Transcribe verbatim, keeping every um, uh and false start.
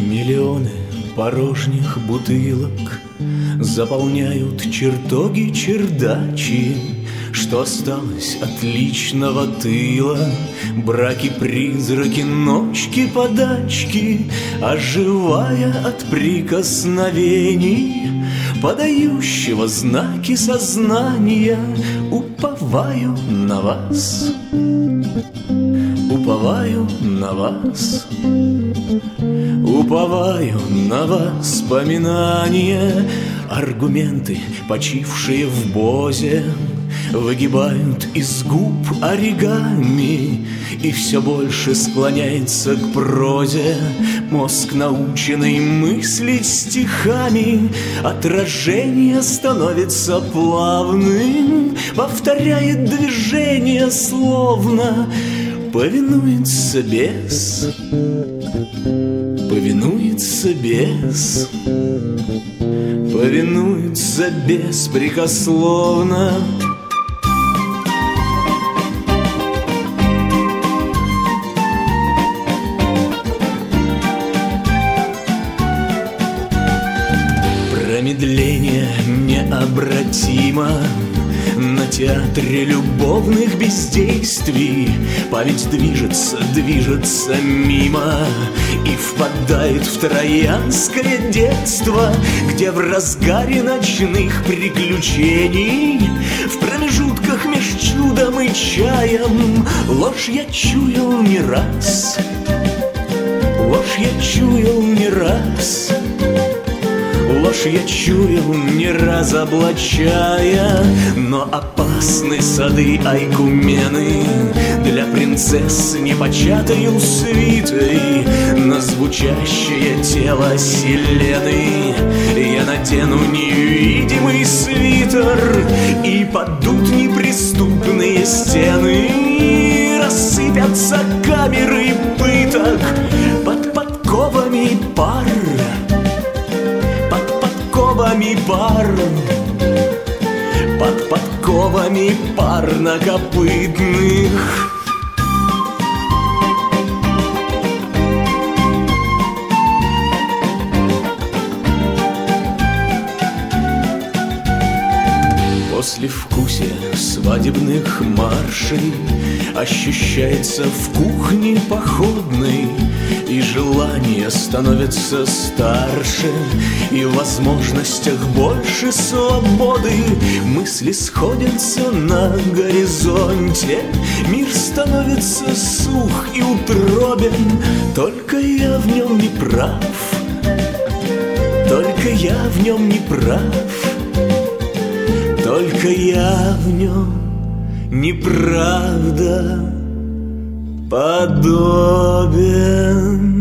Миллионы порожних бутылок заполняют чертоги чердачи. Что осталось от личного тыла? Браки-призраки, ночки-подачки, оживая от прикосновений подающего знаки сознания. Уповаю на вас, уповаю на вас, уповаю на воспоминания. Аргументы, почившие в бозе, выгибают из губ оригами, и все больше склоняется к прозе. Мозг, наученный мыслить стихами, отражение становится плавным, повторяет движение словно повинуется бес, повинуется бес, повинуется беспрекословно. Промедление необратимо на театре любовных бездействий. Память движется, движется мимо и впадает в троянское детство, где в разгаре ночных приключений, в промежутках меж чудом и чаем, ложь я чуял не раз, ложь я чуял не раз, ложь я чуял, не разоблачая. Но опасны сады Айкумены для принцесс непочатою свитой. На звучащее тело Селены я надену невидимый свитер, и падут неприступные стены, рассыпятся камеры пыток под подковами пар, подковами пар, под подковами парнокопытных. Послевкусие свадебных маршей ощущается в кухне походной, и желания становятся старше, и в возможностях больше свободы. Мысли сходятся на горизонте, мир становится сух и утробен. Только я в нем не прав, только я в нем не прав, только я в нем неправда подобен.